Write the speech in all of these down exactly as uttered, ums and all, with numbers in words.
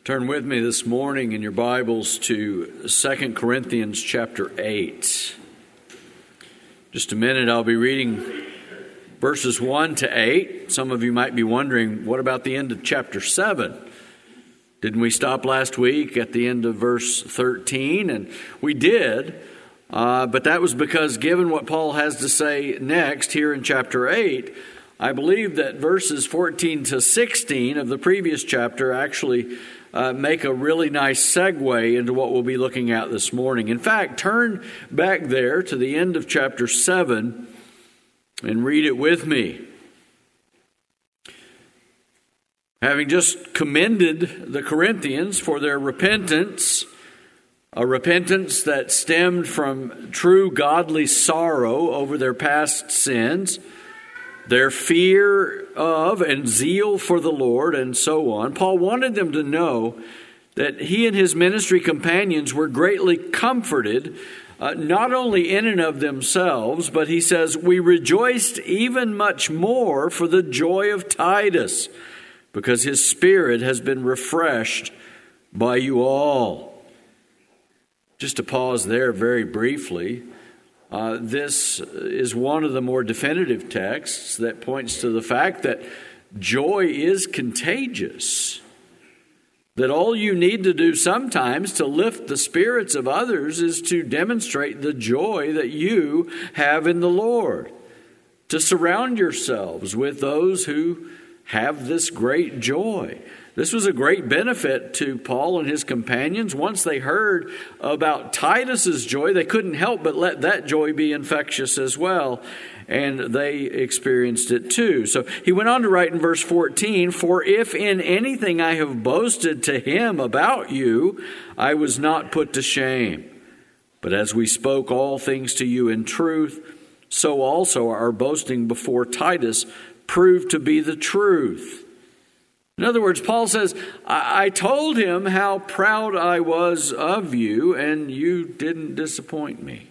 Turn with me this morning in your Bibles to Second Corinthians chapter eight. Just a minute, I'll be reading verses one to eight. Some of you might be wondering, what about the end of chapter seven? Didn't we stop last week at the end of verse thirteen? And we did, uh, but that was because given what Paul has to say next here in chapter eight, I believe that verses fourteen to sixteen of the previous chapter actually Uh, make a really nice segue into what we'll be looking at this morning. In fact, turn back there to the end of chapter seven and read it with me. Having just commended the Corinthians for their repentance, a repentance that stemmed from true godly sorrow over their past sins, their fear of and zeal for the Lord, and so on, Paul wanted them to know that he and his ministry companions were greatly comforted, uh, not only in and of themselves, but he says, we rejoiced even much more for the joy of Titus, because his spirit has been refreshed by you all. Just to pause there very briefly, Uh, this is one of the more definitive texts that points to the fact that joy is contagious. That all you need to do sometimes to lift the spirits of others is to demonstrate the joy that you have in the Lord. To surround yourselves with those who have this great joy. This was a great benefit to Paul and his companions. Once they heard about Titus's joy, they couldn't help but let that joy be infectious as well. And they experienced it too. So he went on to write in verse fourteen, "For if in anything I have boasted to him about you, I was not put to shame. But as we spoke all things to you in truth, so also our boasting before Titus proved to be the truth." In other words, Paul says, I-, I told him how proud I was of you, and you didn't disappoint me.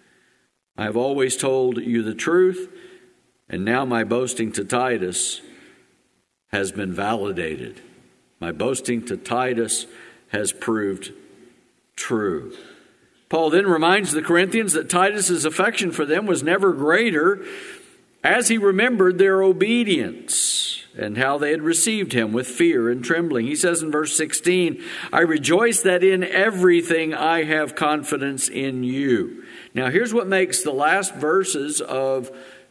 I have always told you the truth, and now my boasting to Titus has been validated. My boasting to Titus has proved true. Paul then reminds the Corinthians that Titus's affection for them was never greater as he remembered their obedience and how they had received him with fear and trembling. He says in verse sixteen, "I rejoice that in everything I have confidence in you." Now here's what makes the last verses of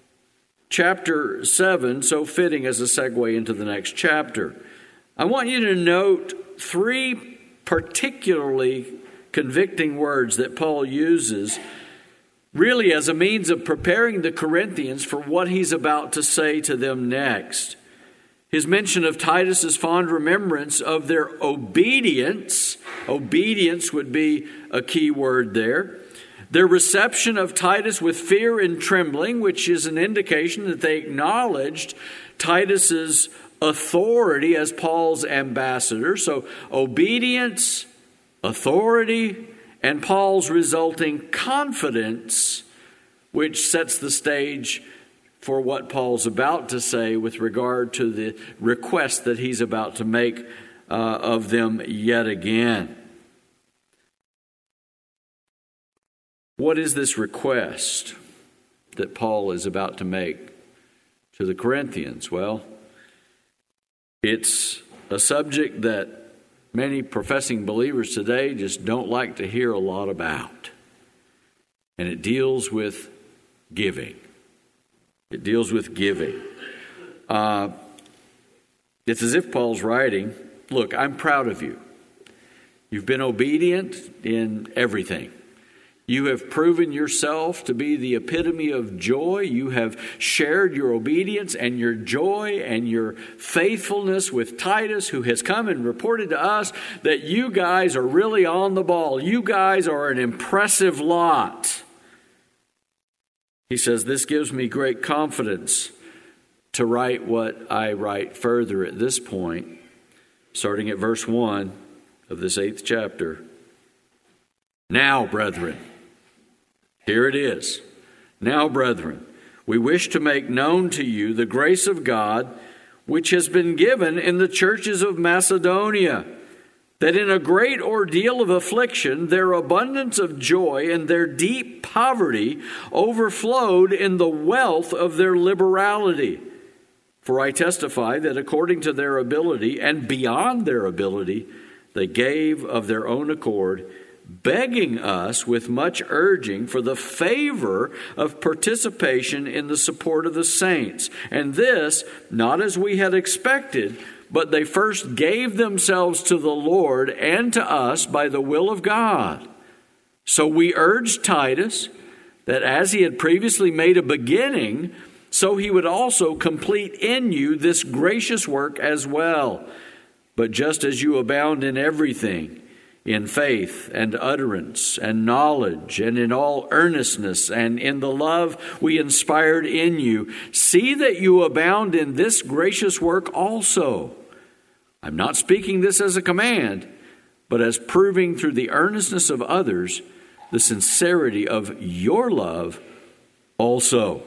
chapter seven so fitting as a segue into the next chapter. I want you to note three particularly convicting words that Paul uses really as a means of preparing the Corinthians for what he's about to say to them next. His mention of Titus's fond remembrance of their obedience. Obedience would be a key word there. Their reception of Titus with fear and trembling, which is an indication that they acknowledged Titus's authority as Paul's ambassador. So obedience, authority, and Paul's resulting confidence, which sets the stage for what Paul's about to say with regard to the request that he's about to make uh, of them yet again. What is this request that Paul is about to make to the Corinthians? Well, it's a subject that many professing believers today just don't like to hear a lot about. And it deals with giving. It deals with giving. Uh, it's as if Paul's writing, look, I'm proud of you. You've been obedient in everything. You have proven yourself to be the epitome of joy. You have shared your obedience and your joy and your faithfulness with Titus, who has come and reported to us that you guys are really on the ball. You guys are an impressive lot. He says, this gives me great confidence to write what I write further at this point, starting at verse one of this eighth chapter. Now, brethren, here it is. Now, brethren, we wish to make known to you the grace of God which has been given in the churches of Macedonia. that in a great ordeal of affliction, their abundance of joy and their deep poverty overflowed in the wealth of their liberality. For I testify that according to their ability and beyond their ability, they gave of their own accord, begging us with much urging for the favor of participation in the support of the saints. And this, not as we had expected, but they first gave themselves to the Lord and to us by the will of God. So we urged Titus that as he had previously made a beginning, so he would also complete in you this gracious work as well. But just as you abound in everything, in faith and utterance and knowledge and in all earnestness and in the love we inspired in you, see that you abound in this gracious work also. I'm not speaking this as a command, but as proving through the earnestness of others the sincerity of your love also.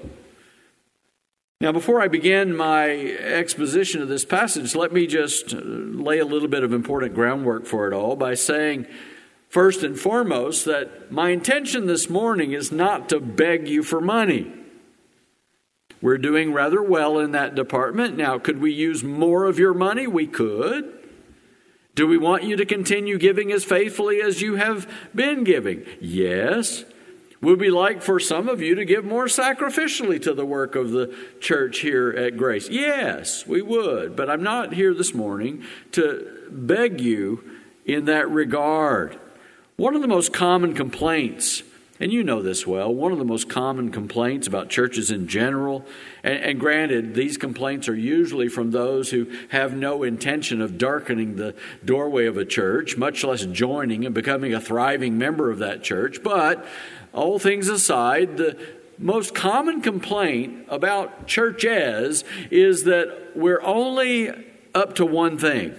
Now, before I begin my exposition of this passage, let me just lay a little bit of important groundwork for it all by saying, first and foremost, that my intention this morning is not to beg you for money. We're doing rather well in that department. Now, could we use more of your money? We could. Do we want you to continue giving as faithfully as you have been giving? Yes. Would we like for some of you to give more sacrificially to the work of the church here at Grace? Yes, we would. But I'm not here this morning to beg you in that regard. One of the most common complaints, and you know this well, one of the most common complaints about churches in general, and, and granted, these complaints are usually from those who have no intention of darkening the doorway of a church, much less joining and becoming a thriving member of that church. But all things aside, the most common complaint about churches is that we're only up to one thing.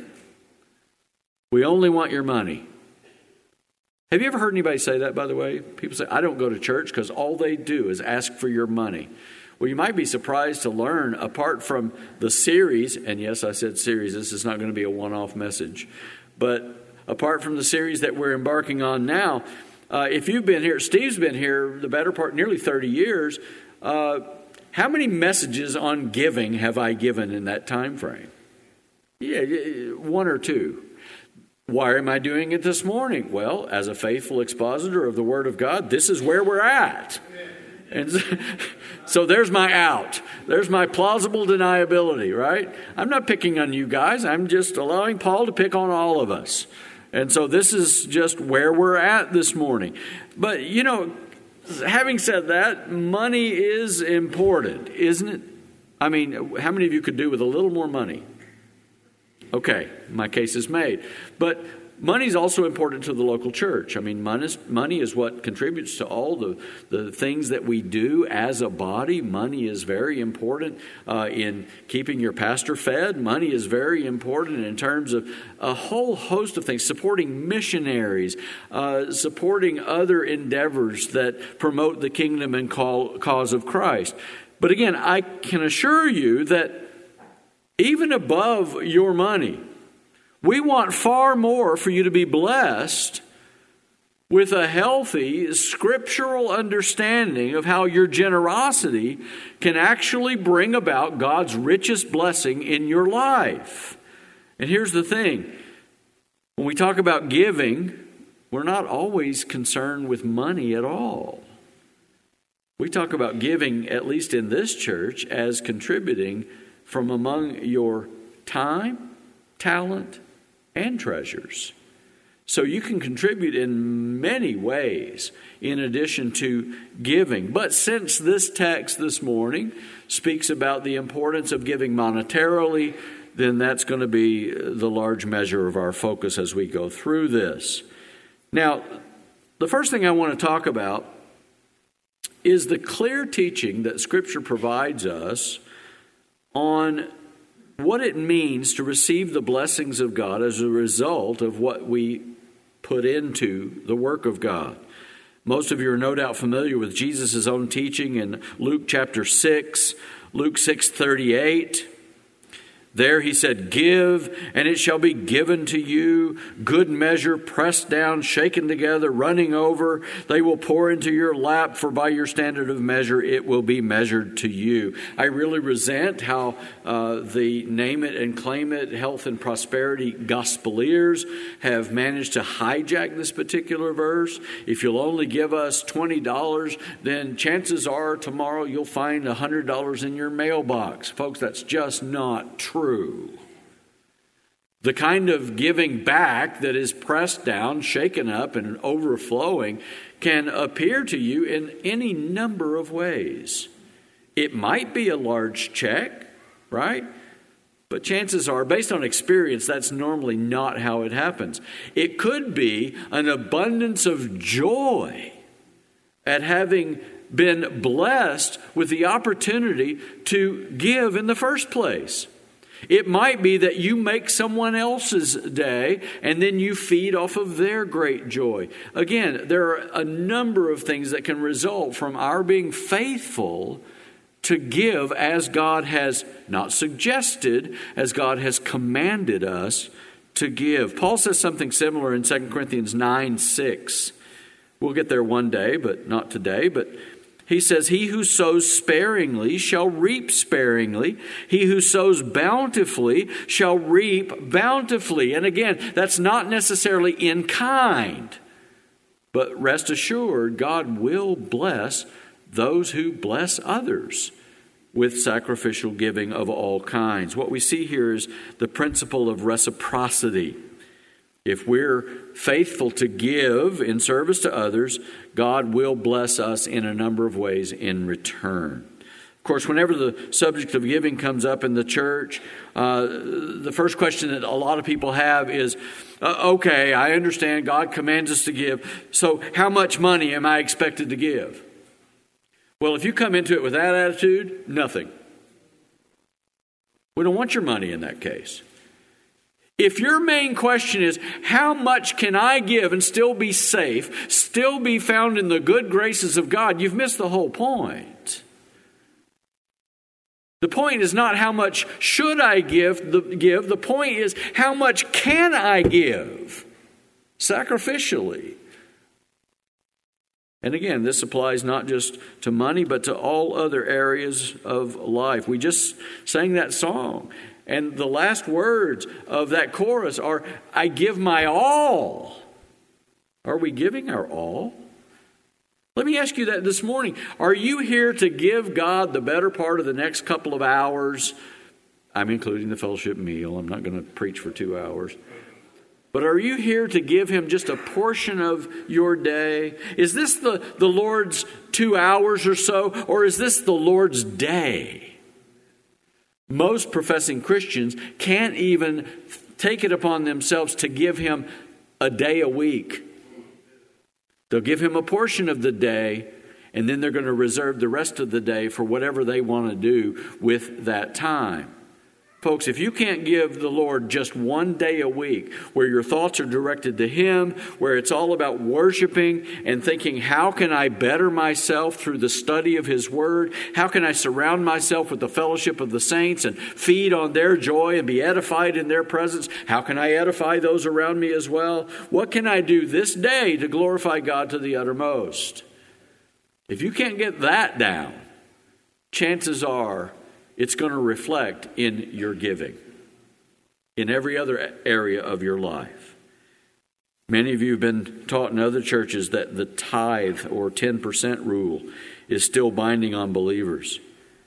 We only want your money. Have you ever heard anybody say that, by the way? People say, I don't go to church because all they do is ask for your money. Well, you might be surprised to learn, apart from the series, and yes, I said series, this is not going to be a one-off message, but apart from the series that we're embarking on now, Uh, if you've been here, Steve's been here the better part, nearly thirty years. Uh, how many messages on giving have I given in that time frame? Yeah, one or two. Why am I doing it this morning? Well, as a faithful expositor of the Word of God, this is where we're at. And so, so there's my out. There's my plausible deniability, right? I'm not picking on you guys. I'm just allowing Paul to pick on all of us. And so this is just where we're at this morning. But, you know, having said that, money is important, isn't it? I mean, how many of you could do with a little more money? Okay, my case is made. But money is also important to the local church. I mean, money is, money is what contributes to all the, the things that we do as a body. Money is very important uh, in keeping your pastor fed. Money is very important in terms of a whole host of things, supporting missionaries, uh, supporting other endeavors that promote the kingdom and call, cause of Christ. But again, I can assure you that even above your money, we want far more for you to be blessed with a healthy scriptural understanding of how your generosity can actually bring about God's richest blessing in your life. And here's the thing. When we talk about giving, we're not always concerned with money at all. We talk about giving, at least in this church, as contributing from among your time, talent, and treasures. So you can contribute in many ways in addition to giving. But since this text this morning speaks about the importance of giving monetarily, then that's going to be the large measure of our focus as we go through this. Now, the first thing I want to talk about is the clear teaching that Scripture provides us on what it means to receive the blessings of God as a result of what we put into the work of God. Most of you are no doubt familiar with Jesus' own teaching in Luke chapter six, Luke six thirty-eight. There he said, give, and it shall be given to you. Good measure, pressed down, shaken together, running over. They will pour into your lap, for by your standard of measure it will be measured to you. I really resent how uh, the name it and claim it, health and prosperity gospeliers have managed to hijack this particular verse. If you'll only give us twenty dollars, then chances are tomorrow you'll find one hundred dollars in your mailbox. Folks, that's just not true. True. The kind of giving back that is pressed down, shaken up, and overflowing can appear to you in any number of ways. It might be a large check, right? But chances are, based on experience, that's normally not how it happens. It could be an abundance of joy at having been blessed with the opportunity to give in the first place. It might be that you make someone else's day and then you feed off of their great joy. Again, there are a number of things that can result from our being faithful to give as God has not suggested, as God has commanded us to give. Paul says something similar in Second Corinthians nine six. We'll get there one day, but not today. But he says, he who sows sparingly shall reap sparingly. He who sows bountifully shall reap bountifully. And again, that's not necessarily in kind. But rest assured, God will bless those who bless others with sacrificial giving of all kinds. What we see here is the principle of reciprocity. If we're faithful to give in service to others, God will bless us in a number of ways in return. Of course, whenever the subject of giving comes up in the church, uh, the first question that a lot of people have is, uh, okay, I understand God commands us to give, so how much money am I expected to give? Well, if you come into it with that attitude, nothing. We don't want your money in that case. If your main question is, how much can I give and still be safe, still be found in the good graces of God, you've missed the whole point. The point is not how much should I give. The, give. The point is, how much can I give sacrificially? And again, this applies not just to money, but to all other areas of life. We just sang that song. And the last words of that chorus are, I give my all. Are we giving our all? Let me ask you that this morning. Are you here to give God the better part of the next couple of hours? I'm including the fellowship meal. I'm not going to preach for two hours. But are you here to give him just a portion of your day? Is this the, the Lord's two hours or so? Or is this the Lord's day? Most professing Christians can't even take it upon themselves to give him a day a week. They'll give him a portion of the day, and then they're going to reserve the rest of the day for whatever they want to do with that time. Folks, if you can't give the Lord just one day a week where your thoughts are directed to him, where it's all about worshiping and thinking, how can I better myself through the study of his word? How can I surround myself with the fellowship of the saints and feed on their joy and be edified in their presence? How can I edify those around me as well? What can I do this day to glorify God to the uttermost? If you can't get that down, chances are it's going to reflect in your giving, in every other area of your life. Many of you have been taught in other churches that the tithe or ten percent rule is still binding on believers.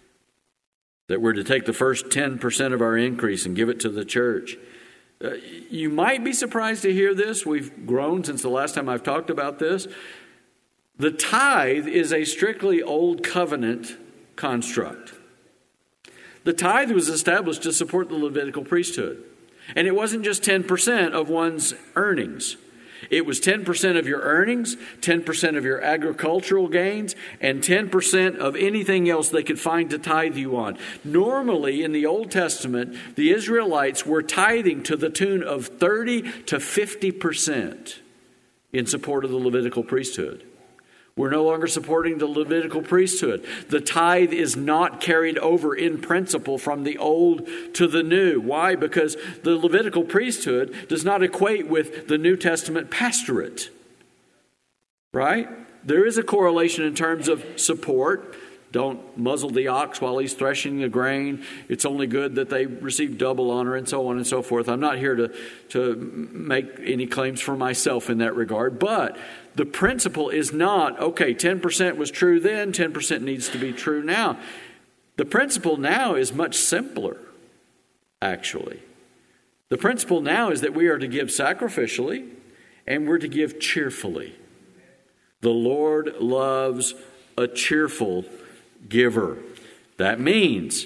That we're to take the first ten percent of our increase and give it to the church. Uh, you might be surprised to hear this. We've grown since the last time I've talked about this. The tithe is a strictly old covenant construct. The tithe was established to support the Levitical priesthood. And it wasn't just ten percent of one's earnings. It was ten percent of your earnings, ten percent of your agricultural gains, and ten percent of anything else they could find to tithe you on. Normally, in the Old Testament, the Israelites were tithing to the tune of thirty to fifty percent in support of the Levitical priesthood. We're no longer supporting the Levitical priesthood. The tithe is not carried over in principle from the old to the new. Why? Because the Levitical priesthood does not equate with the New Testament pastorate. Right? There is a correlation in terms of support. Don't muzzle the ox while he's threshing the grain. It's only good that they receive double honor, and so on and so forth. I'm not here to, to make any claims for myself in that regard. But the principle is not, okay, ten percent was true then, ten percent needs to be true now. The principle now is much simpler, actually. The principle now is that we are to give sacrificially and we're to give cheerfully. The Lord loves a cheerful giver. That means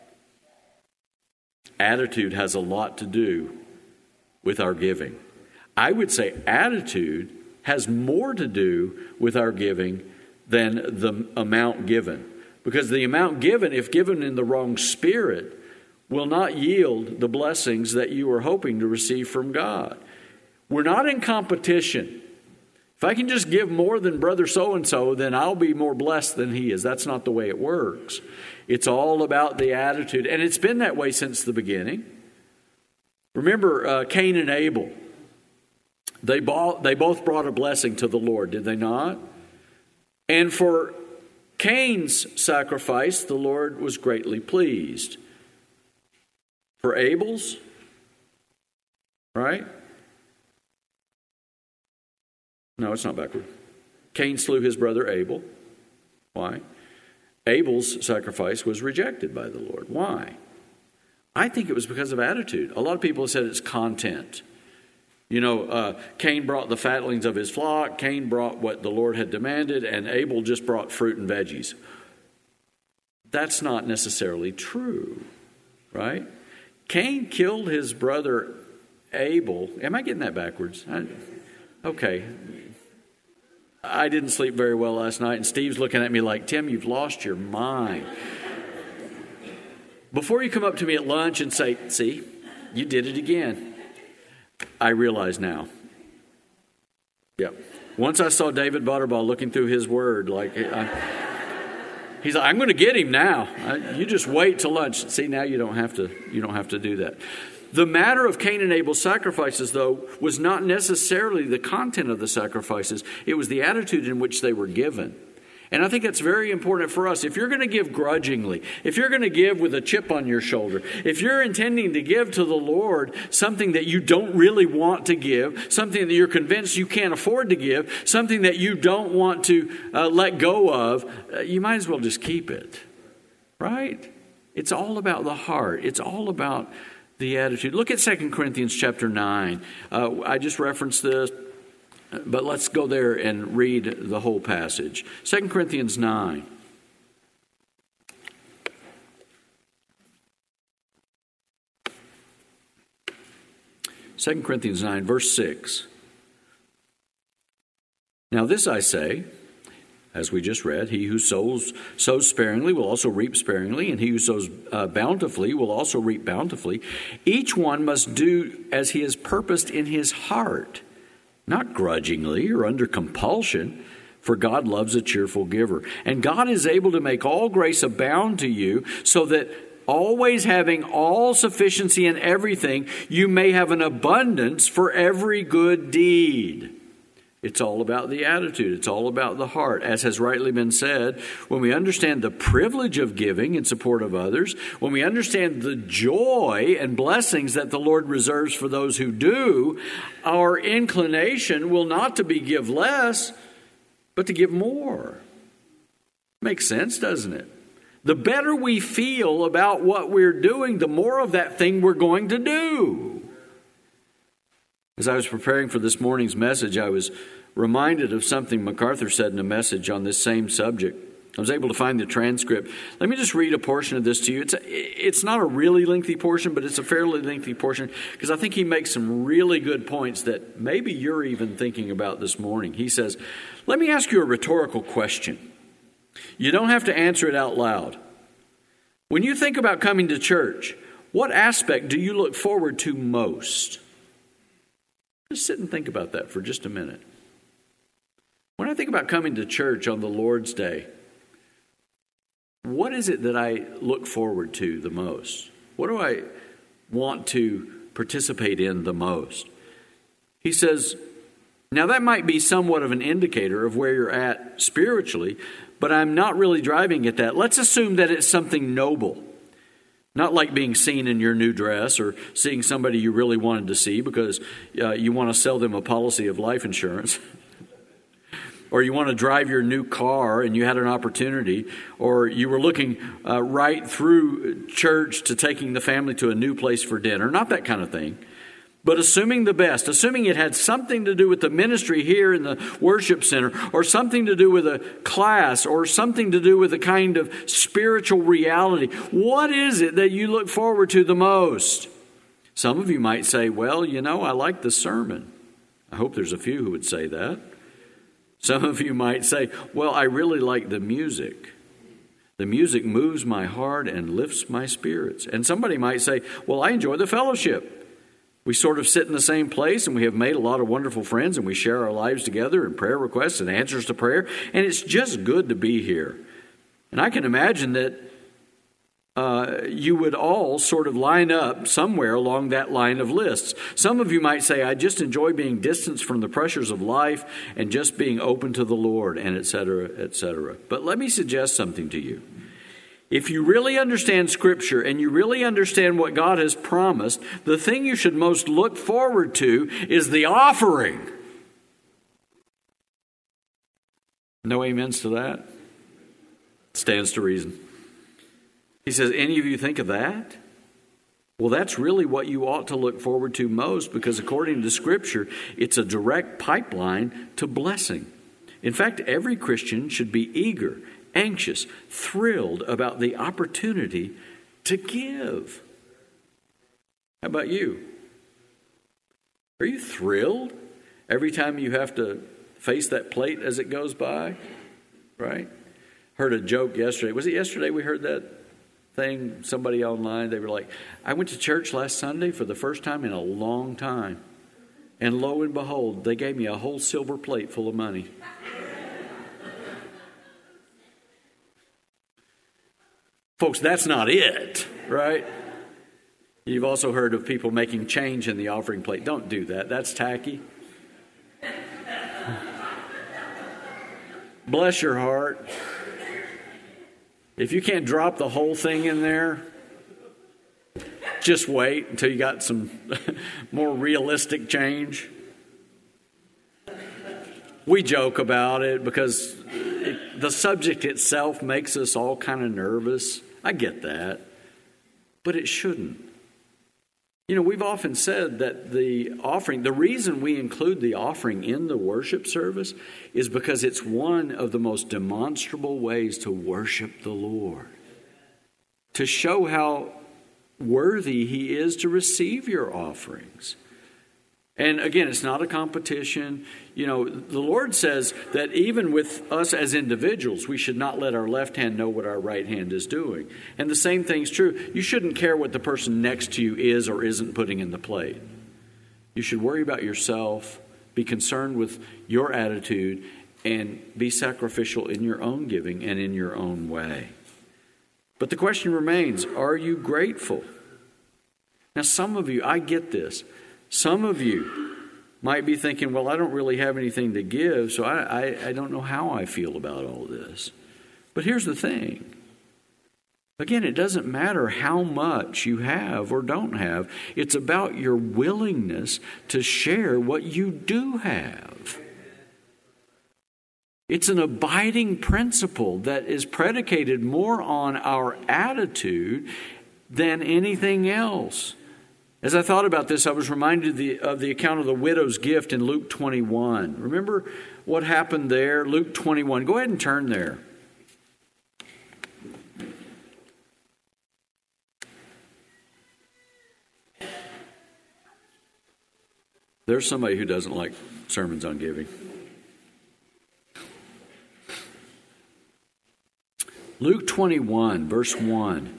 attitude has a lot to do with our giving. I would say attitude has more to do with our giving than the amount given. Because the amount given, if given in the wrong spirit, will not yield the blessings that you are hoping to receive from God. We're not in competition. If I can just give more than brother so-and-so, then I'll be more blessed than he is. That's not the way it works. It's all about the attitude. And it's been that way since the beginning. Remember uh, Cain and Abel. They, bought, they both brought a blessing to the Lord, did they not? And for Cain's sacrifice, the Lord was greatly pleased. For Abel's, right? No, it's not backward. Cain slew his brother Abel. Why? Abel's sacrifice was rejected by the Lord. Why? I think it was because of attitude. A lot of people have said it's content. You know, uh, Cain brought the fatlings of his flock. Cain brought what the Lord had demanded, and Abel just brought fruit and veggies. That's not necessarily true, right? Cain killed his brother Abel. Am I getting that backwards? I, okay. I didn't sleep very well last night, and Steve's looking at me like, Tim, you've lost your mind. Before you come up to me at lunch and say, see, you did it again, I realize now. Yep. Once I saw David Butterball looking through his word, like, I, he's like, I'm going to get him now. I, you just wait till lunch. See, now you don't have to, you don't have to do that. The matter of Cain and Abel's sacrifices, though, was not necessarily the content of the sacrifices. It was the attitude in which they were given. And I think that's very important for us. If you're going to give grudgingly, if you're going to give with a chip on your shoulder, if you're intending to give to the Lord something that you don't really want to give, something that you're convinced you can't afford to give, something that you don't want to uh, let go of, uh, you might as well just keep it. Right? It's all about the heart. It's all about the attitude. Look at Second Corinthians chapter nine. Uh, I just referenced this, but let's go there and read the whole passage. Second Corinthians nine. Second Corinthians nine, verse six. Now this I say, as we just read, he who sows, sows sparingly will also reap sparingly, and he who sows uh, bountifully will also reap bountifully. Each one must do as he has purposed in his heart, not grudgingly or under compulsion, for God loves a cheerful giver. And God is able to make all grace abound to you, so that always having all sufficiency in everything, you may have an abundance for every good deed. It's all about the attitude. It's all about the heart. As has rightly been said, when we understand the privilege of giving in support of others, when we understand the joy and blessings that the Lord reserves for those who do, our inclination will not to be give less, but to give more. Makes sense, doesn't it? The better we feel about what we're doing, the more of that thing we're going to do. As I was preparing for this morning's message, I was reminded of something MacArthur said in a message on this same subject. I was able to find the transcript. Let me just read a portion of this to you. It's a, it's not a really lengthy portion, but it's a fairly lengthy portion because I think he makes some really good points that maybe you're even thinking about this morning. He says, let me ask you a rhetorical question. You don't have to answer it out loud. When you think about coming to church, what aspect do you look forward to most? Just sit and think about that for just a minute. When I think about coming to church on the Lord's Day, what is it that I look forward to the most? What do I want to participate in the most? He says, now that might be somewhat of an indicator of where you're at spiritually, but I'm not really driving at that. Let's assume that it's something noble. Not like being seen in your new dress or seeing somebody you really wanted to see because uh, you want to sell them a policy of life insurance. Or you want to drive your new car and you had an opportunity. Or you were looking uh, right through church to taking the family to a new place for dinner. Not that kind of thing. But assuming the best, assuming it had something to do with the ministry here in the worship center, or something to do with a class, or something to do with a kind of spiritual reality, what is it that you look forward to the most? Some of you might say, well, you know, I like the sermon. I hope there's a few who would say that. Some of you might say, well, I really like the music. The music moves my heart and lifts my spirits. And somebody might say, well, I enjoy the fellowship. We sort of sit in the same place and we have made a lot of wonderful friends and we share our lives together and prayer requests and answers to prayer. And it's just good to be here. And I can imagine that uh, you would all sort of line up somewhere along that line of lists. Some of you might say, I just enjoy being distanced from the pressures of life and just being open to the Lord, and et cetera, et cetera. But let me suggest something to you. If you really understand Scripture and you really understand what God has promised, the thing you should most look forward to is the offering. No amens to that? Stands to reason. He says, any of you think of that? Well, that's really what you ought to look forward to most, because according to Scripture, it's a direct pipeline to blessing. In fact, every Christian should be eager, anxious, thrilled about the opportunity to give. How about you? Are you thrilled every time you have to face that plate as it goes by? Right? Heard a joke yesterday. Was it yesterday we heard that thing? Somebody online, they were like, I went to church last Sunday for the first time in a long time. And lo and behold, they gave me a whole silver plate full of money. Folks, that's not it, right? You've also heard of people making change in the offering plate. Don't do that. That's tacky. Bless your heart. If you can't drop the whole thing in there, just wait until you got some more realistic change. We joke about it because it, the subject itself makes us all kind of nervous. I get that. But it shouldn't. You know, we've often said that the offering, the reason we include the offering in the worship service is because it's one of the most demonstrable ways to worship the Lord. To show how worthy He is to receive your offerings. And again, it's not a competition. You know, the Lord says that even with us as individuals, we should not let our left hand know what our right hand is doing. And the same thing's true. You shouldn't care what the person next to you is or isn't putting in the plate. You should worry about yourself, be concerned with your attitude, and be sacrificial in your own giving and in your own way. But the question remains, are you grateful? Now, some of you, I get this. Some of you might be thinking, well, I don't really have anything to give, so I, I, I don't know how I feel about all this. But here's the thing. Again, it doesn't matter how much you have or don't have. It's about your willingness to share what you do have. It's an abiding principle that is predicated more on our attitude than anything else. As I thought about this, I was reminded of the, of the account of the widow's gift in Luke twenty-one. Remember what happened there? Luke twenty-one. Go ahead and turn there. There's somebody who doesn't like sermons on giving. Luke twenty-one, verse one.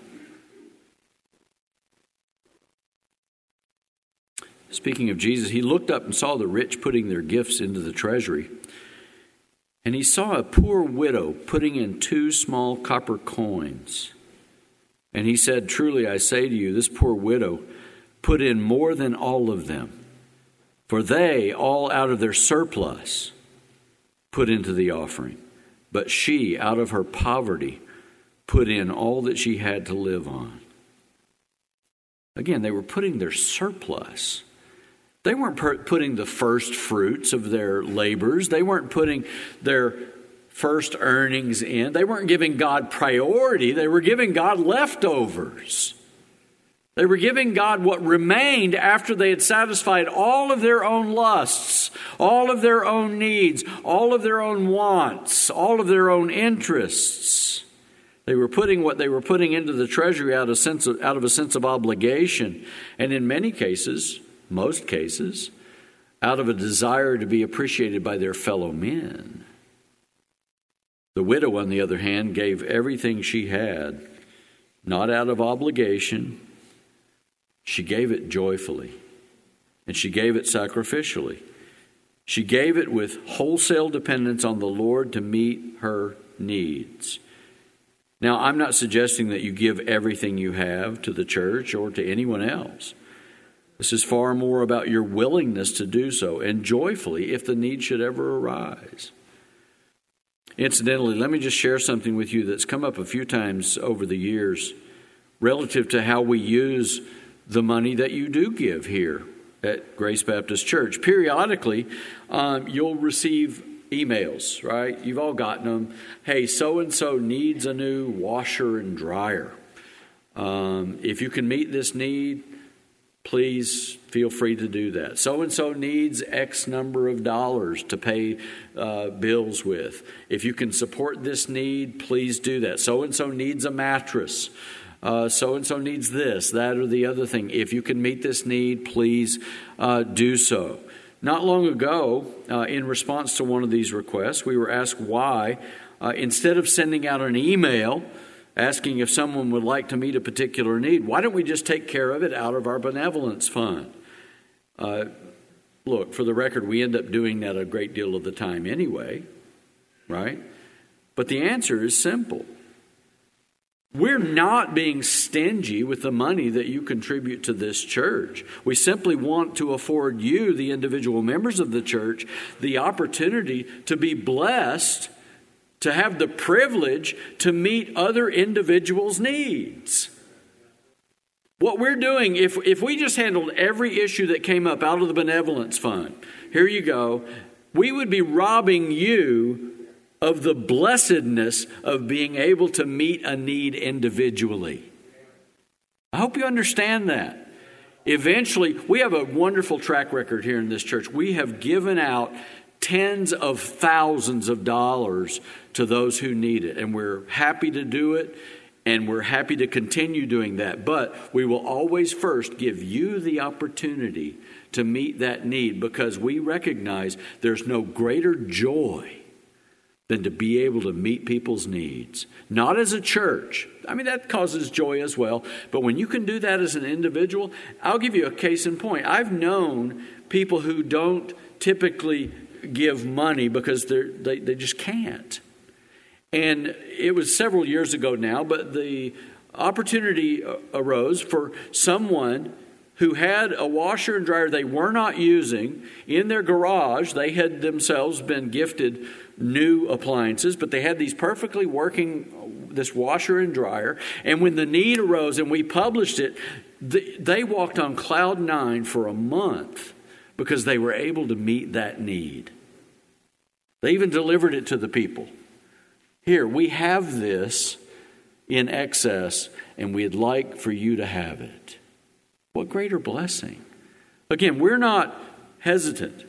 Speaking of Jesus, he looked up and saw the rich putting their gifts into the treasury. And he saw a poor widow putting in two small copper coins. And he said, truly I say to you, this poor widow put in more than all of them. For they, all out of their surplus, put into the offering. But she, out of her poverty, put in all that she had to live on. Again, they were putting their surplus. They weren't putting the first fruits of their labors. They weren't putting their first earnings in. They weren't giving God priority. They were giving God leftovers. They were giving God what remained after they had satisfied all of their own lusts, all of their own needs, all of their own wants, all of their own interests. They were putting what they were putting into the treasury out of, sense of, out of a sense of obligation, and in many cases, most cases, out of a desire to be appreciated by their fellow men. The widow, on the other hand, gave everything she had, not out of obligation. She gave it joyfully, and she gave it sacrificially. She gave it with wholesale dependence on the Lord to meet her needs. Now, I'm not suggesting that you give everything you have to the church or to anyone else. This is far more about your willingness to do so, and joyfully if the need should ever arise. Incidentally, let me just share something with you that's come up a few times over the years relative to how we use the money that you do give here at Grace Baptist Church. Periodically, um, you'll receive emails, right? You've all gotten them. Hey, so-and-so needs a new washer and dryer. Um, if you can meet this need, please feel free to do that. So-and-so needs X number of dollars to pay uh, bills with. If you can support this need, please do that. So-and-so needs a mattress. Uh, so-and-so needs this, that, or the other thing. If you can meet this need, please uh, do so. Not long ago, uh, in response to one of these requests, we were asked why, uh, instead of sending out an email asking if someone would like to meet a particular need, why don't we just take care of it out of our benevolence fund? Uh, look, for the record, we end up doing that a great deal of the time anyway, right? But the answer is simple. We're not being stingy with the money that you contribute to this church. We simply want to afford you, the individual members of the church, the opportunity to be blessed, to have the privilege to meet other individuals' needs. What we're doing, if, if we just handled every issue that came up out of the benevolence fund, here you go, we would be robbing you of the blessedness of being able to meet a need individually. I hope you understand that. Eventually, we have a wonderful track record here in this church. We have given out tens of thousands of dollars to those who need it, and we're happy to do it, and we're happy to continue doing that. But we will always first give you the opportunity to meet that need, because we recognize there's no greater joy than to be able to meet people's needs. Not as a church. I mean, that causes joy as well. But when you can do that as an individual, I'll give you a case in point. I've known people who don't typically give money because they're, they they just can't. And it was several years ago now, but the opportunity arose for someone who had a washer and dryer they were not using in their garage. They had themselves been gifted new appliances, but they had these perfectly working, this washer and dryer. And when the need arose and we published it, they walked on cloud nine for a month because they were able to meet that need. They even delivered it to the people. Here, we have this in excess, and we'd like for you to have it. What greater blessing. Again, we're not hesitant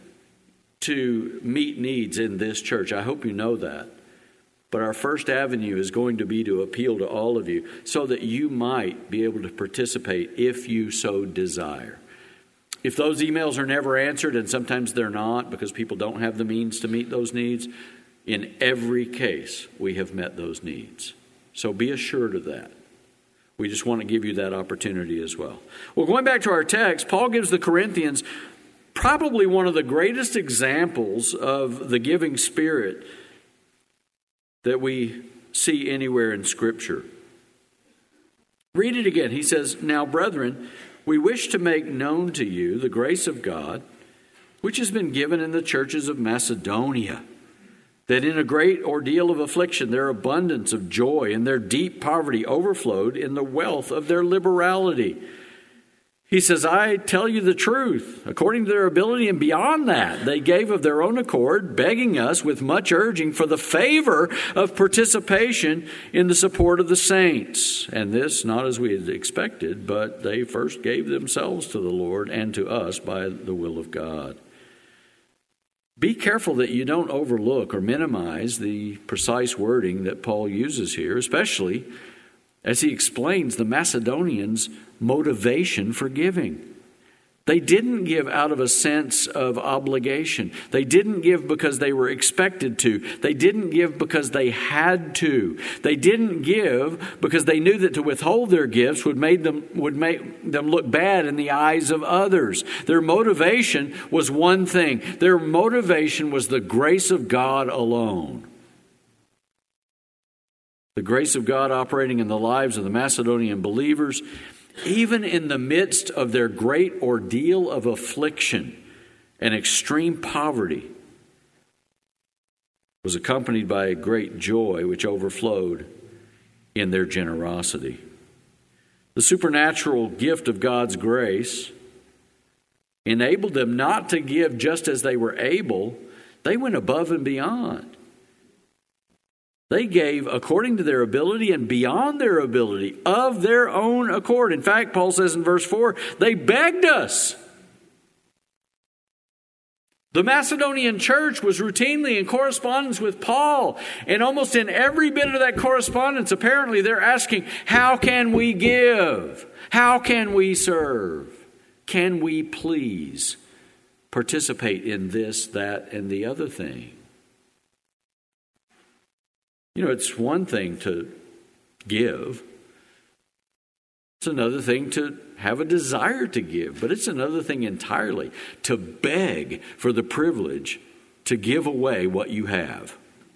to meet needs in this church. I hope you know that. But our first avenue is going to be to appeal to all of you so that you might be able to participate if you so desire. If those emails are never answered, and sometimes they're not because people don't have the means to meet those needs, in every case we have met those needs. So be assured of that. We just want to give you that opportunity as well. Well, going back to our text, Paul gives the Corinthians probably one of the greatest examples of the giving spirit that we see anywhere in Scripture. Read it again. He says, "Now, brethren, we wish to make known to you the grace of God, which has been given in the churches of Macedonia, that in a great ordeal of affliction their abundance of joy and their deep poverty overflowed in the wealth of their liberality." He says, "I tell you the truth. According to their ability and beyond that, they gave of their own accord, begging us with much urging for the favor of participation in the support of the saints. And this not as we had expected, but they first gave themselves to the Lord and to us by the will of God." Be careful that you don't overlook or minimize the precise wording that Paul uses here, especially as he explains the Macedonians' motivation for giving. They didn't give out of a sense of obligation. They didn't give because they were expected to. They didn't give because they had to. They didn't give because they knew that to withhold their gifts would make them would make them look bad in the eyes of others. Their motivation was one thing. Their motivation was the grace of God alone. The grace of God operating in the lives of the Macedonian believers, even in the midst of their great ordeal of affliction and extreme poverty, was accompanied by a great joy which overflowed in their generosity. The supernatural gift of God's grace enabled them not to give just as they were able. They went above and beyond. They gave according to their ability and beyond their ability, of their own accord. In fact, Paul says in verse four, they begged us. The Macedonian church was routinely in correspondence with Paul. And almost in every bit of that correspondence, apparently they're asking, how can we give? How can we serve? Can we please participate in this, that, and the other thing? You know, it's one thing to give. It's another thing to have a desire to give. But it's another thing entirely to beg for the privilege to give away what you have.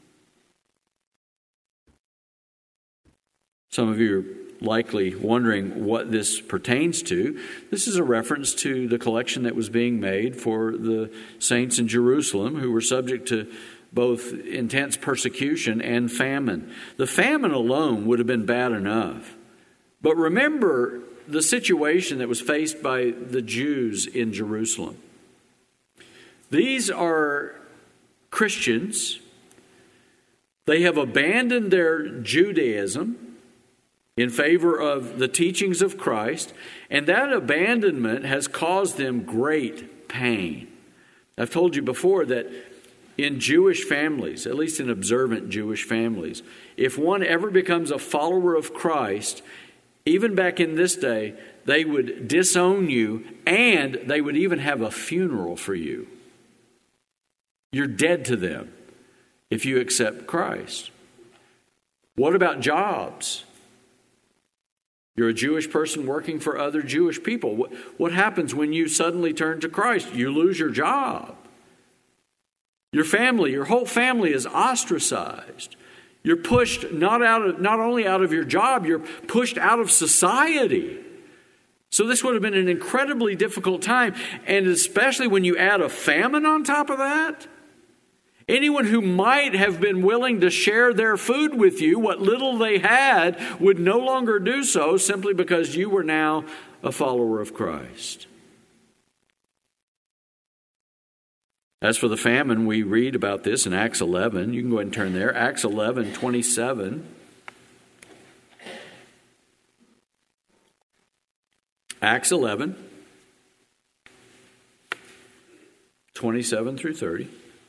Some of you are likely wondering what this pertains to. This is a reference to the collection that was being made for the saints in Jerusalem who were subject to both intense persecution and famine. The famine alone would have been bad enough. But remember the situation that was faced by the Jews in Jerusalem. These are Christians. They have abandoned their Judaism in favor of the teachings of Christ, and that abandonment has caused them great pain. I've told you before that in Jewish families, at least in observant Jewish families, if one ever becomes a follower of Christ, even back in this day, they would disown you and they would even have a funeral for you. You're dead to them if you accept Christ. What about jobs? You're a Jewish person working for other Jewish people. What, what happens when you suddenly turn to Christ? You lose your job. Your family, your whole family is ostracized. You're pushed not out of, not only out of your job, you're pushed out of society. So this would have been an incredibly difficult time. And especially when you add a famine on top of that, anyone who might have been willing to share their food with you, what little they had, would no longer do so simply because you were now a follower of Christ. As for the famine, we read about this in Acts eleven. You can go ahead and turn there. Acts eleven, twenty-seven. Acts eleven, twenty-seven through thirty.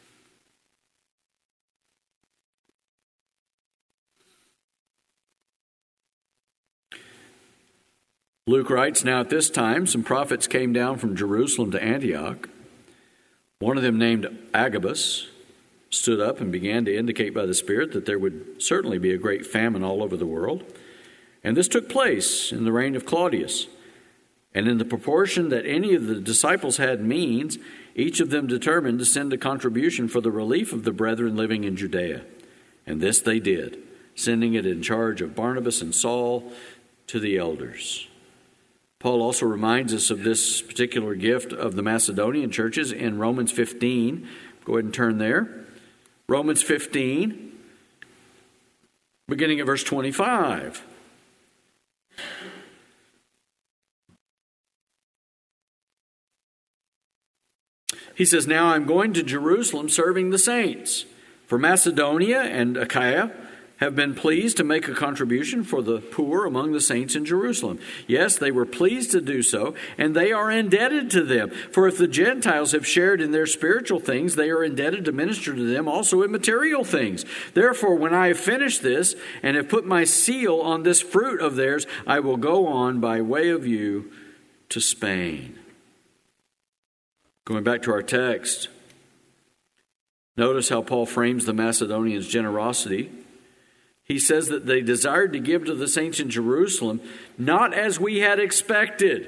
Luke writes, "Now at this time some prophets came down from Jerusalem to Antioch. One of them, named Agabus, stood up and began to indicate by the Spirit that there would certainly be a great famine all over the world. And this took place in the reign of Claudius. And in the proportion that any of the disciples had means, each of them determined to send a contribution for the relief of the brethren living in Judea. And this they did, sending it in charge of Barnabas and Saul to the elders. Paul also reminds us of this particular gift of the Macedonian churches in Romans fifteen. Go ahead and turn there. Romans fifteen, beginning at verse twenty-five. He says, "Now I'm going to Jerusalem serving the saints. For Macedonia and Achaia have been pleased to make a contribution for the poor among the saints in Jerusalem. Yes, they were pleased to do so, and they are indebted to them. For if the Gentiles have shared in their spiritual things, they are indebted to minister to them also in material things. Therefore, when I have finished this and have put my seal on this fruit of theirs, I will go on by way of you to Spain." Going back to our text, notice how Paul frames the Macedonians' generosity. He says that they desired to give to the saints in Jerusalem, not as we had expected.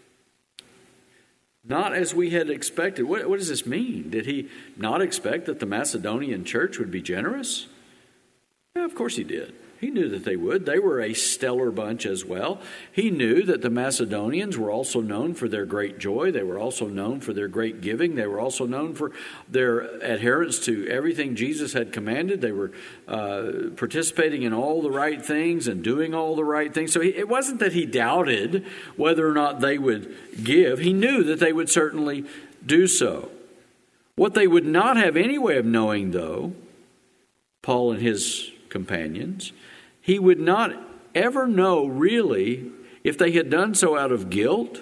Not as we had expected. What, what does this mean? Did he not expect that the Macedonian church would be generous? Yeah, of course he did. He knew that they would. They were a stellar bunch as well. He knew that the Macedonians were also known for their great joy. They were also known for their great giving. They were also known for their adherence to everything Jesus had commanded. They were uh, participating in all the right things and doing all the right things. So he, it wasn't that he doubted whether or not they would give. He knew that they would certainly do so. What they would not have any way of knowing, though, Paul and his companions, he would not ever know really if they had done so out of guilt,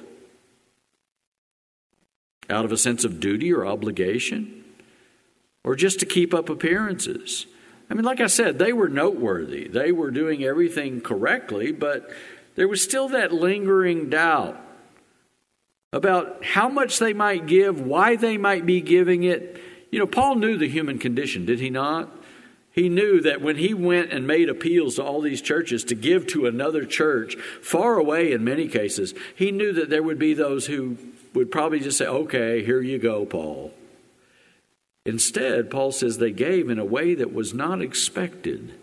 out of a sense of duty or obligation, or just to keep up appearances. I mean, like I said, they were noteworthy. They were doing everything correctly, but there was still that lingering doubt about how much they might give, why they might be giving it. You know, Paul knew the human condition, did he not? He knew that when he went and made appeals to all these churches to give to another church, far away in many cases, he knew that there would be those who would probably just say, "Okay, here you go, Paul." Instead, Paul says they gave in a way that was not expected.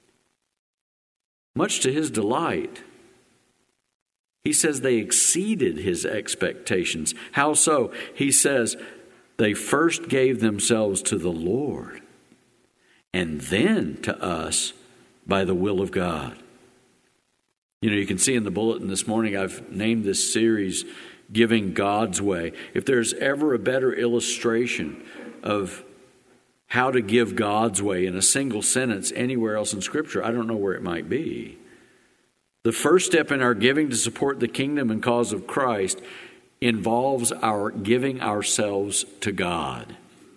Much to his delight, he says they exceeded his expectations. How so? He says they first gave themselves to the Lord, and then to us by the will of God. You know, you can see in the bulletin this morning, I've named this series Giving God's Way. If there's ever a better illustration of how to give God's way in a single sentence anywhere else in Scripture, I don't know where it might be. The first step in our giving to support the kingdom and cause of Christ involves our giving ourselves to God.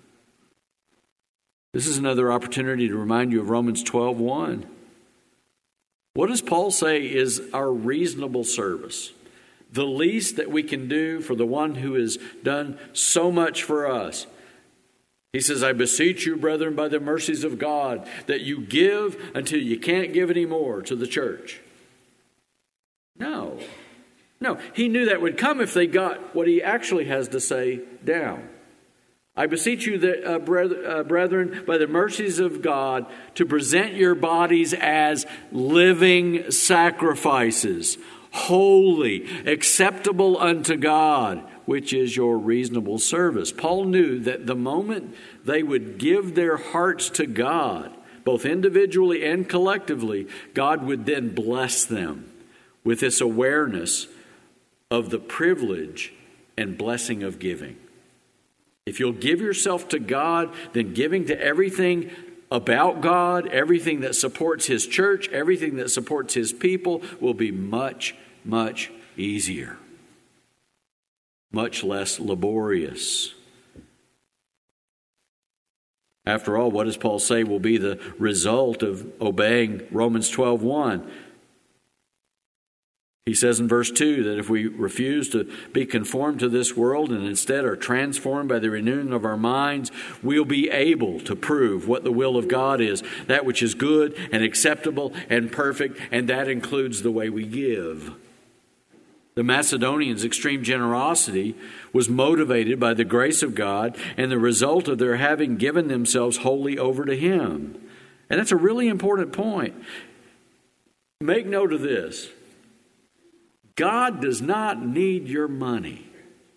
This is another opportunity to remind you of Romans twelve one. What does Paul say is our reasonable service? The least that we can do for the one who has done so much for us. He says, "I beseech you, brethren, by the mercies of God, that you give until you can't give anymore to the church." No. No, he knew that would come if they got what he actually has to say down. "I beseech you, that, uh, brethren, by the mercies of God, to present your bodies as living sacrifices, holy, acceptable unto God, which is your reasonable service." Paul knew that the moment they would give their hearts to God, both individually and collectively, God would then bless them with this awareness of the privilege and blessing of giving. If you'll give yourself to God, then giving to everything about God, everything that supports His church, everything that supports His people will be much, much easier. Much less laborious. After all, what does Paul say will be the result of obeying Romans twelve one? He says in verse two that if we refuse to be conformed to this world and instead are transformed by the renewing of our minds, we'll be able to prove what the will of God is, that which is good and acceptable and perfect, and that includes the way we give. The Macedonians' extreme generosity was motivated by the grace of God and the result of their having given themselves wholly over to Him. And that's a really important point. Make note of this. God does not need your money.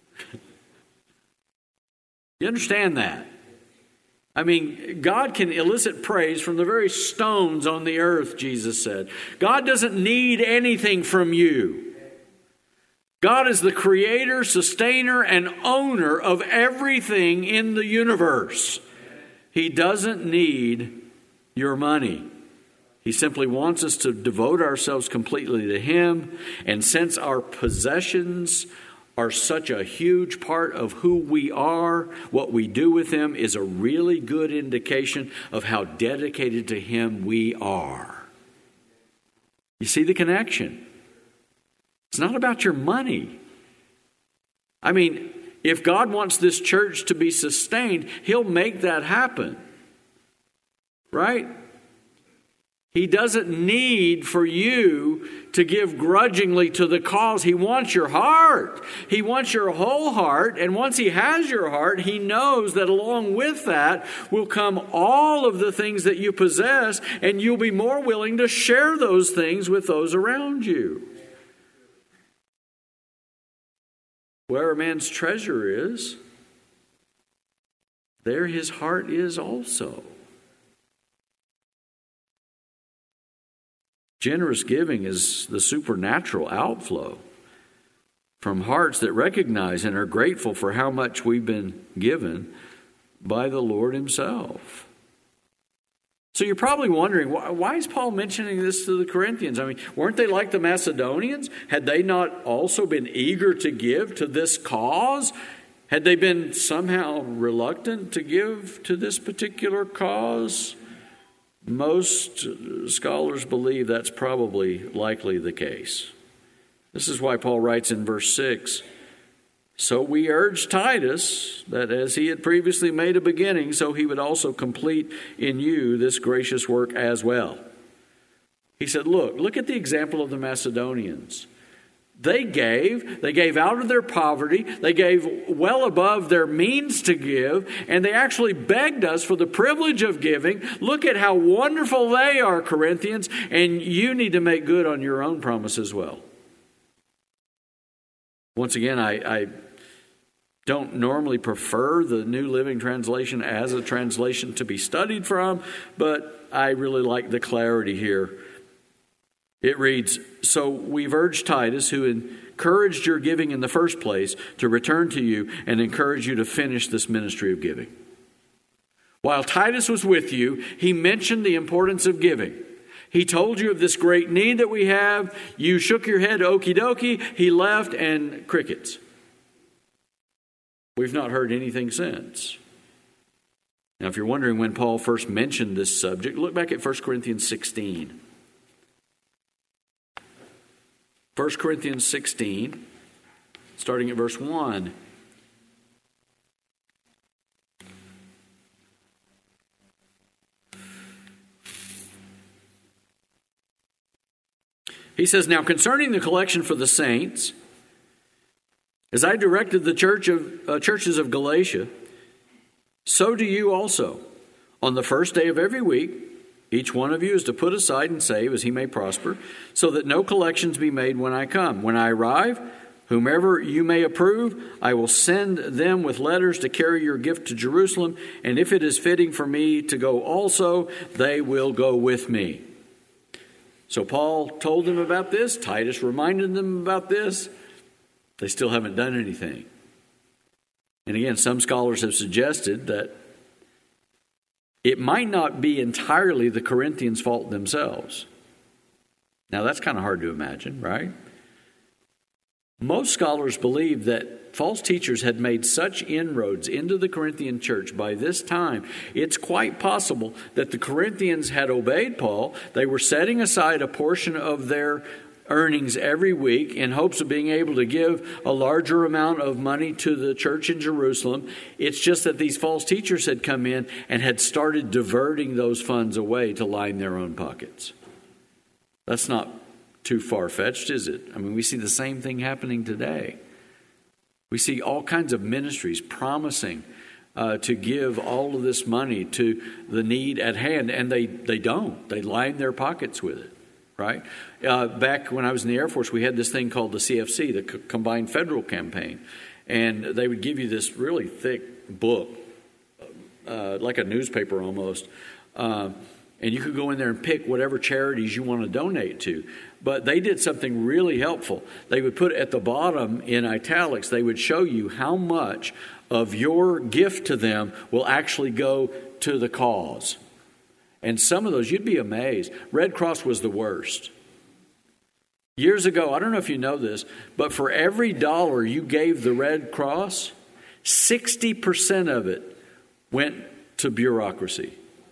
You understand that? I mean, God can elicit praise from the very stones on the earth, Jesus said. God doesn't need anything from you. God is the creator, sustainer, and owner of everything in the universe. He doesn't need your money. He simply wants us to devote ourselves completely to Him. And since our possessions are such a huge part of who we are, what we do with them is a really good indication of how dedicated to Him we are. You see the connection? It's not about your money. I mean, if God wants this church to be sustained, He'll make that happen. Right? He doesn't need for you to give grudgingly to the cause. He wants your heart. He wants your whole heart. And once He has your heart, He knows that along with that will come all of the things that you possess, and you'll be more willing to share those things with those around you. Where a man's treasure is, there his heart is also. Generous giving is the supernatural outflow from hearts that recognize and are grateful for how much we've been given by the Lord Himself. So you're probably wondering, why is Paul mentioning this to the Corinthians? I mean, weren't they like the Macedonians? Had they not also been eager to give to this cause? Had they been somehow reluctant to give to this particular cause? Most scholars believe that's probably likely the case. This is why Paul writes in verse six, "So we urge Titus that as he had previously made a beginning, so he would also complete in you this gracious work as well." He said, look, look at the example of the Macedonians. They gave, they gave out of their poverty, they gave well above their means to give, and they actually begged us for the privilege of giving. Look at how wonderful they are, Corinthians, and you need to make good on your own promise as well. Once again, I, I don't normally prefer the New Living Translation as a translation to be studied from, but I really like the clarity here. It reads, "So we've urged Titus, who encouraged your giving in the first place, to return to you and encourage you to finish this ministry of giving." While Titus was with you, he mentioned the importance of giving. He told you of this great need that we have. You shook your head, okie dokie. He left, and crickets. We've not heard anything since. Now, if you're wondering when Paul first mentioned this subject, look back at First Corinthians sixteen. First Corinthians sixteen, starting at verse one. He says, "Now concerning the collection for the saints, as I directed the church of uh, churches of Galatia, so do you also. On the first day of every week, each one of you is to put aside and save as he may prosper, so that no collections be made when I come. When I arrive, whomever you may approve, I will send them with letters to carry your gift to Jerusalem, and if it is fitting for me to go also, they will go with me." So Paul told them about this. Titus reminded them about this. They still haven't done anything. And again, some scholars have suggested that it might not be entirely the Corinthians' fault themselves. Now, that's kind of hard to imagine, right? Most scholars believe that false teachers had made such inroads into the Corinthian church by this time, it's quite possible that the Corinthians had obeyed Paul. They were setting aside a portion of their earnings every week in hopes of being able to give a larger amount of money to the church in Jerusalem. It's just that these false teachers had come in and had started diverting those funds away to line their own pockets. That's not too far-fetched, is it? I mean, we see the same thing happening today. We see all kinds of ministries promising uh, to give all of this money to the need at hand, and they, they don't. They line their pockets with it, right? Uh, back when I was in the Air Force, we had this thing called the C F C, the C- Combined Federal Campaign, and they would give you this really thick book, uh, like a newspaper almost, uh, and you could go in there and pick whatever charities you want to donate to. But they did something really helpful. They would put at the bottom in italics, they would show you how much of your gift to them will actually go to the cause. And some of those, you'd be amazed. Red Cross was the worst. Years ago, I don't know if you know this, but for every dollar you gave the Red Cross, sixty percent of it went to bureaucracy.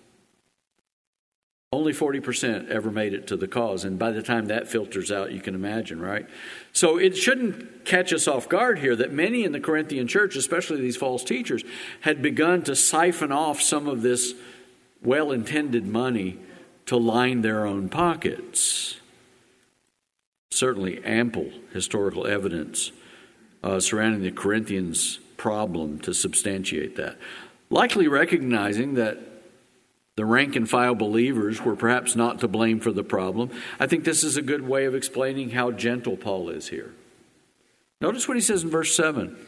Only forty percent ever made it to the cause. And by the time that filters out, you can imagine, right? So it shouldn't catch us off guard here that many in the Corinthian church, especially these false teachers, had begun to siphon off some of this well-intended money to line their own pockets. Certainly ample historical evidence uh, surrounding the Corinthians' problem to substantiate that. Likely recognizing that the rank and file believers were perhaps not to blame for the problem, I think this is a good way of explaining how gentle Paul is here. Notice what he says in verse seven.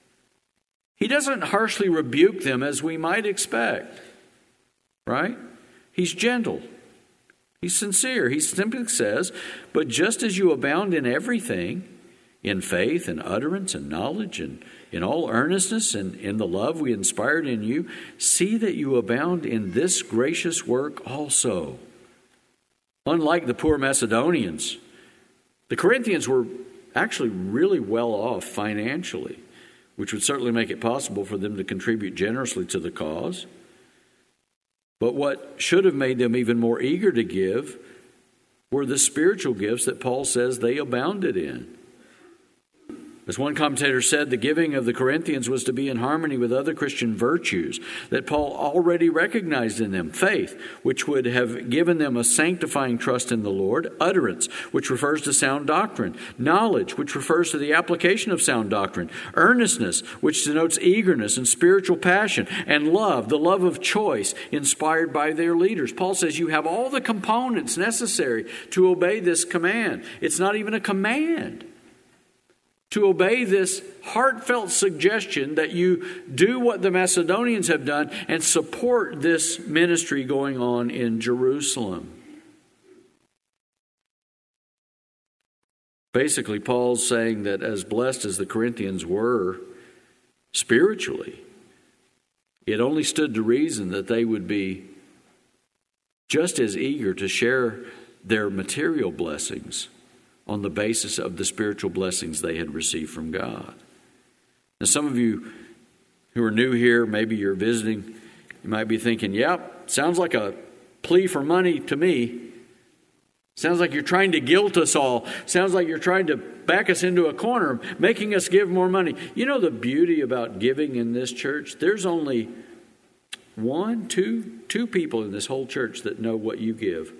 He doesn't harshly rebuke them as we might expect, right? He's gentle. He's sincere. He simply says, but just as you abound in everything, in faith and utterance and knowledge and in all earnestness and in the love we inspired in you, see that you abound in this gracious work also. Unlike the poor Macedonians, the Corinthians were actually really well off financially, which would certainly make it possible for them to contribute generously to the cause. But what should have made them even more eager to give were the spiritual gifts that Paul says they abounded in. As one commentator said, the giving of the Corinthians was to be in harmony with other Christian virtues that Paul already recognized in them. Faith, which would have given them a sanctifying trust in the Lord. Utterance, which refers to sound doctrine. Knowledge, which refers to the application of sound doctrine. Earnestness, which denotes eagerness and spiritual passion. And love, the love of choice, inspired by their leaders. Paul says you have all the components necessary to obey this command. It's not even a command. To obey this heartfelt suggestion that you do what the Macedonians have done and support this ministry going on in Jerusalem. Basically, Paul's saying that as blessed as the Corinthians were spiritually, it only stood to reason that they would be just as eager to share their material blessings on the basis of the spiritual blessings they had received from God. Now, some of you who are new here, maybe you're visiting, you might be thinking, yep, sounds like a plea for money to me. Sounds like you're trying to guilt us all. Sounds like you're trying to back us into a corner, making us give more money. You know the beauty about giving in this church? There's only one, two, two people in this whole church that know what you give.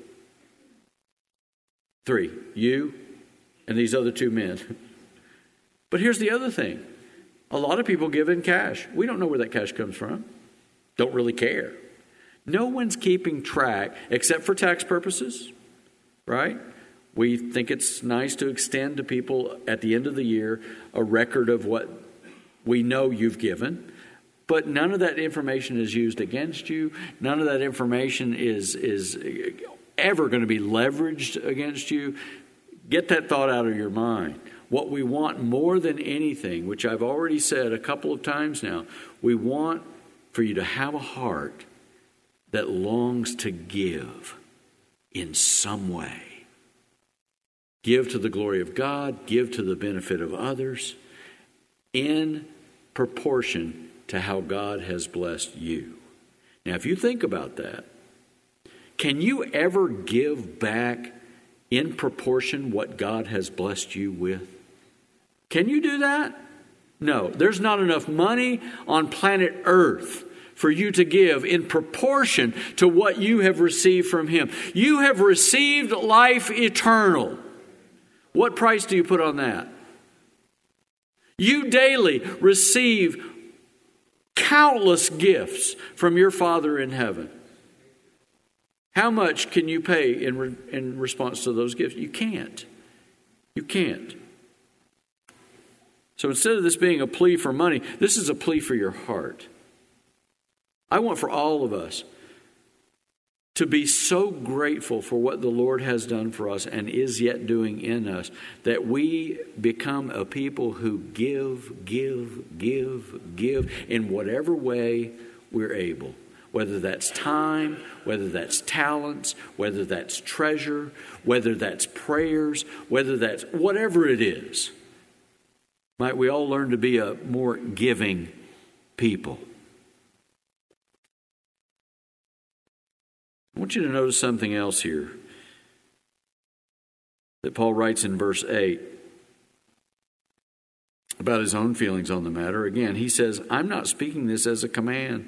Three, you and these other two men. But here's the other thing. A lot of people give in cash. We don't know where that cash comes from. Don't really care. No one's keeping track, except for tax purposes, right? We think it's nice to extend to people at the end of the year a record of what we know you've given. But none of that information is used against you. None of that information is, is ever going to be leveraged against you. Get that thought out of your mind. What we want more than anything, which I've already said a couple of times now, we want for you to have a heart that longs to give in some way. Give to the glory of God, give to the benefit of others, in proportion to how God has blessed you. Now, if you think about that, can you ever give back in proportion what God has blessed you with? Can you do that? No, there's not enough money on planet Earth for you to give in proportion to what you have received from Him. You have received life eternal. What price do you put on that? You daily receive countless gifts from your Father in heaven. How much can you pay in, re- in response to those gifts? You can't. You can't. So instead of this being a plea for money, this is a plea for your heart. I want for all of us to be so grateful for what the Lord has done for us and is yet doing in us, that we become a people who give, give, give, give in whatever way we're able. Whether that's time, whether that's talents, whether that's treasure, whether that's prayers, whether that's whatever it is. Might we all learn to be a more giving people. I want you to notice something else here that Paul writes in verse eight about his own feelings on the matter. Again, he says, I'm not speaking this as a command,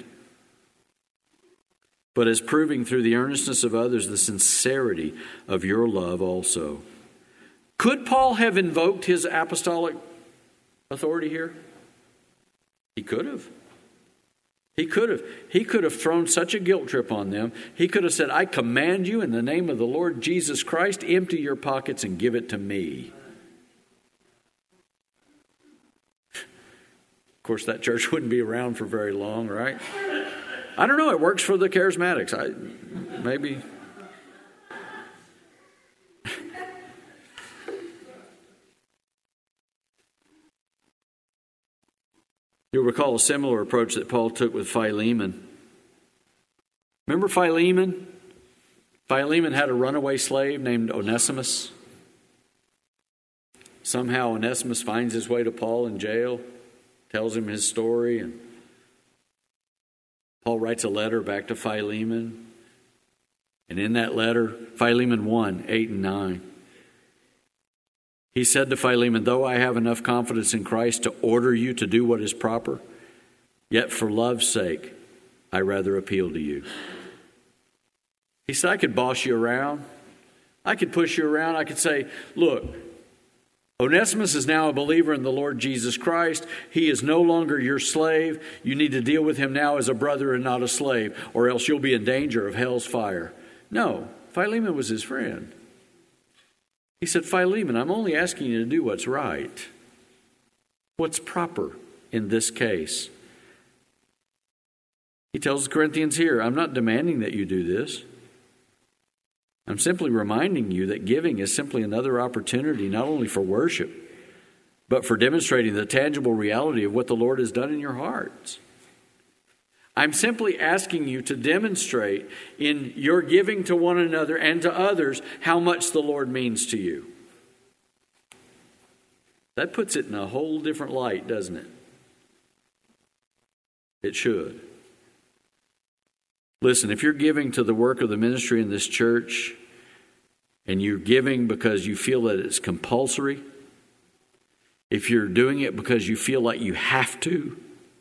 but as proving through the earnestness of others the sincerity of your love also. Could Paul have invoked his apostolic authority here? He could have. He could have. He could have thrown such a guilt trip on them. He could have said, I command you in the name of the Lord Jesus Christ, empty your pockets and give it to me. Of course, that church wouldn't be around for very long, right? I don't know. It works for the charismatics. I maybe. You'll recall a similar approach that Paul took with Philemon. Remember Philemon? Philemon had a runaway slave named Onesimus. Somehow Onesimus finds his way to Paul in jail, tells him his story, and Paul writes a letter back to Philemon. And in that letter, Philemon one, eight and nine, he said to Philemon, though I have enough confidence in Christ to order you to do what is proper, yet for love's sake, I rather appeal to you. He said, I could boss you around. I could push you around. I could say, look, Onesimus is now a believer in the Lord Jesus Christ. He is no longer your slave. You need to deal with him now as a brother and not a slave, or else you'll be in danger of hell's fire. No, Philemon was his friend. He said, Philemon, I'm only asking you to do what's right, what's proper in this case. He tells the Corinthians here, I'm not demanding that you do this. I'm simply reminding you that giving is simply another opportunity, not only for worship, but for demonstrating the tangible reality of what the Lord has done in your hearts. I'm simply asking you to demonstrate in your giving to one another and to others how much the Lord means to you. That puts it in a whole different light, doesn't it? It should. Listen, if you're giving to the work of the ministry in this church, and you're giving because you feel that it's compulsory, if you're doing it because you feel like you have to,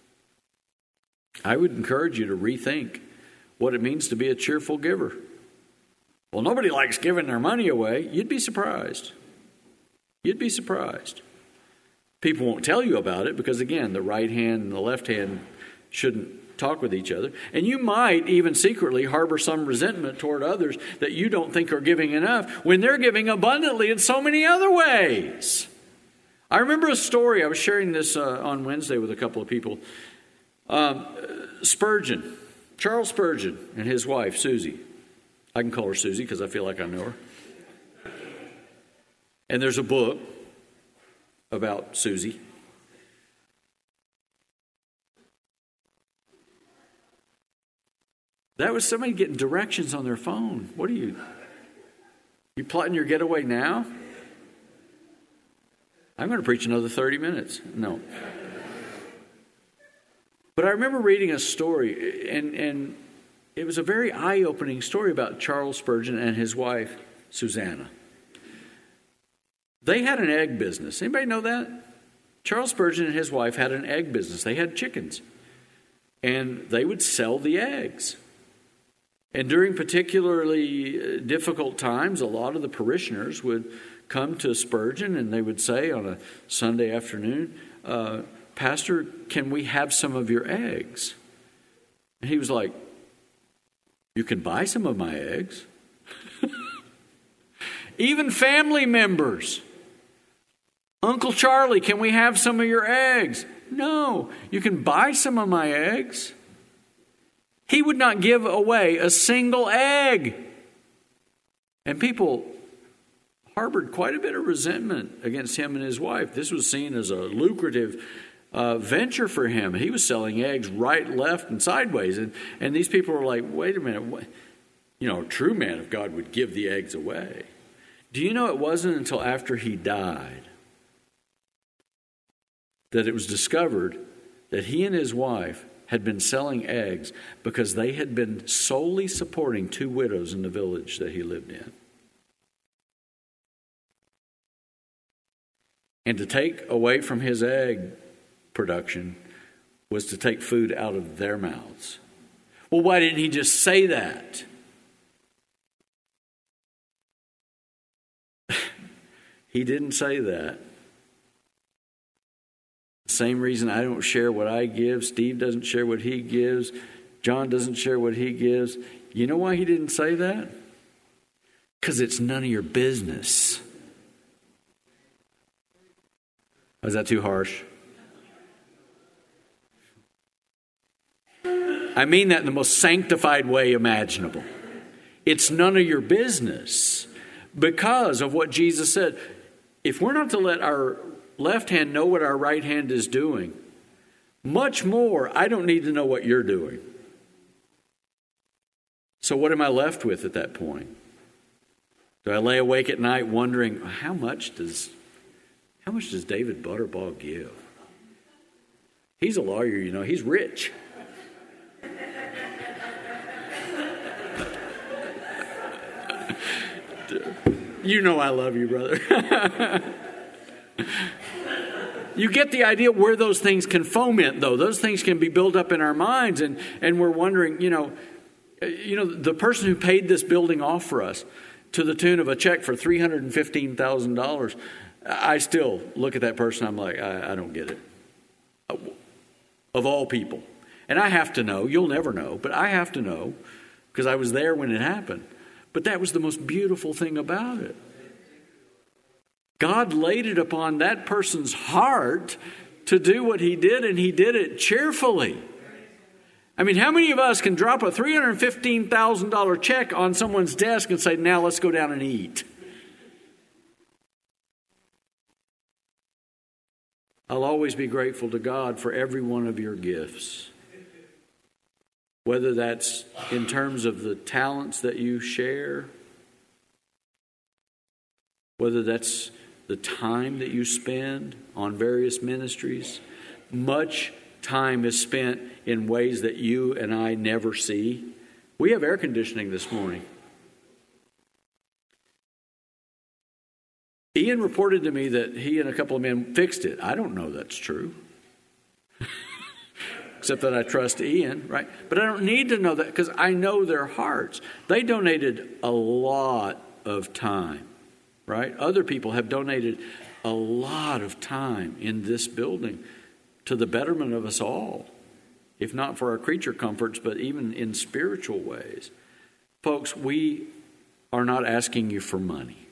I would encourage you to rethink what it means to be a cheerful giver. Well, nobody likes giving their money away. You'd be surprised. You'd be surprised. People won't tell you about it because, again, the right hand and the left hand shouldn't talk with each other. And you might even secretly harbor some resentment toward others that you don't think are giving enough when they're giving abundantly in so many other ways. I remember a story. I was sharing this uh, on Wednesday with a couple of people. Um, Spurgeon, Charles Spurgeon and his wife, Susie. I can call her Susie because I feel like I know her. And there's a book about Susie. That was somebody getting directions on their phone. What are you? You plotting your getaway now? I'm going to preach another thirty minutes. No. But I remember reading a story, and, and it was a very eye-opening story about Charles Spurgeon and his wife, Susanna. They had an egg business. Anybody know that? Charles Spurgeon and his wife had an egg business. They had chickens, and they would sell the eggs. And during particularly difficult times, a lot of the parishioners would come to Spurgeon, and they would say on a Sunday afternoon, uh, Pastor, can we have some of your eggs? And he was like, you can buy some of my eggs. Even family members. Uncle Charlie, can we have some of your eggs? No, you can buy some of my eggs. He would not give away a single egg. And people harbored quite a bit of resentment against him and his wife. This was seen as a lucrative uh, venture for him. He was selling eggs right, left, and sideways. And, and these people were like, wait a minute. What? You know, a true man of God would give the eggs away. Do you know it wasn't until after he died that it was discovered that he and his wife had been selling eggs because they had been solely supporting two widows in the village that he lived in. And to take away from his egg production was to take food out of their mouths. Well, why didn't he just say that? He didn't say that. Same reason I don't share what I give. Steve doesn't share what he gives. John doesn't share what he gives. You know why he didn't say that? Because it's none of your business. Was that too harsh? I mean that in the most sanctified way imaginable. It's none of your business because of what Jesus said. If we're not to let our left hand know what our right hand is doing, much more, I don't need to know what you're doing. So what am I left with at that point? Do I lay awake at night wondering, how much does how much does David Butterball give? He's a lawyer, you know, he's rich. You know I love you, brother. You get the idea where those things can foment, though. Those things can be built up in our minds, and, and we're wondering, you know, you know, the person who paid this building off for us to the tune of a check for three hundred fifteen thousand dollars, I still look at that person, I'm like, I, I don't get it. Of all people. And I have to know, you'll never know, but I have to know because I was there when it happened. But that was the most beautiful thing about it. God laid it upon that person's heart to do what he did, and he did it cheerfully. I mean, how many of us can drop a three hundred fifteen thousand dollars check on someone's desk and say, now let's go down and eat? I'll always be grateful to God for every one of your gifts. Whether that's in terms of the talents that you share, whether that's the time that you spend on various ministries. Much time is spent in ways that you and I never see. We have air conditioning this morning. Ian reported to me that he and a couple of men fixed it. I don't know that's true. Except that I trust Ian, right? But I don't need to know that because I know their hearts. They donated a lot of time, right? Other people have donated a lot of time in this building to the betterment of us all, if not for our creature comforts, but even in spiritual ways. Folks, we are not asking you for money.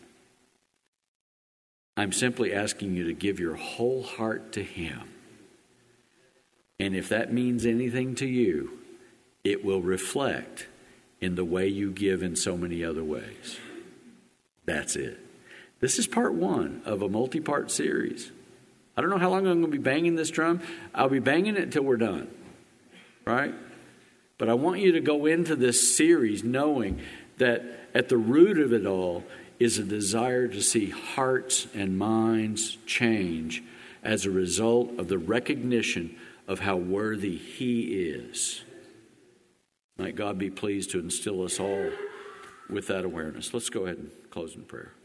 I'm simply asking you to give your whole heart to Him. And if that means anything to you, it will reflect in the way you give in so many other ways. That's it. This is part one of a multi-part series. I don't know how long I'm going to be banging this drum. I'll be banging it until we're done, right? But I want you to go into this series knowing that at the root of it all is a desire to see hearts and minds change as a result of the recognition of how worthy He is. Might God be pleased to instill us all with that awareness. Let's go ahead and close in prayer.